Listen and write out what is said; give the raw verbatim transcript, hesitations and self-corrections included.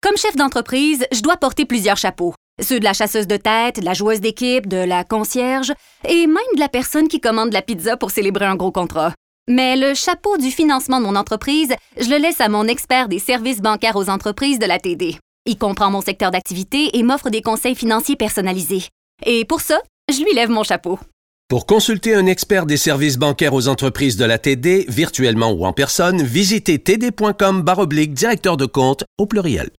Comme chef d'entreprise, je dois porter plusieurs chapeaux. Ceux de la chasseuse de tête, de la joueuse d'équipe, de la concierge et même de la personne qui commande la pizza pour célébrer un gros contrat. Mais le chapeau du financement de mon entreprise, je le laisse à mon expert des services bancaires aux entreprises de la T D. Il comprend mon secteur d'activité et m'offre des conseils financiers personnalisés. Et pour ça, je lui lève mon chapeau. Pour consulter un expert des services bancaires aux entreprises de la T D, virtuellement ou en personne, visitez td.com barre oblique directeur de compte au pluriel.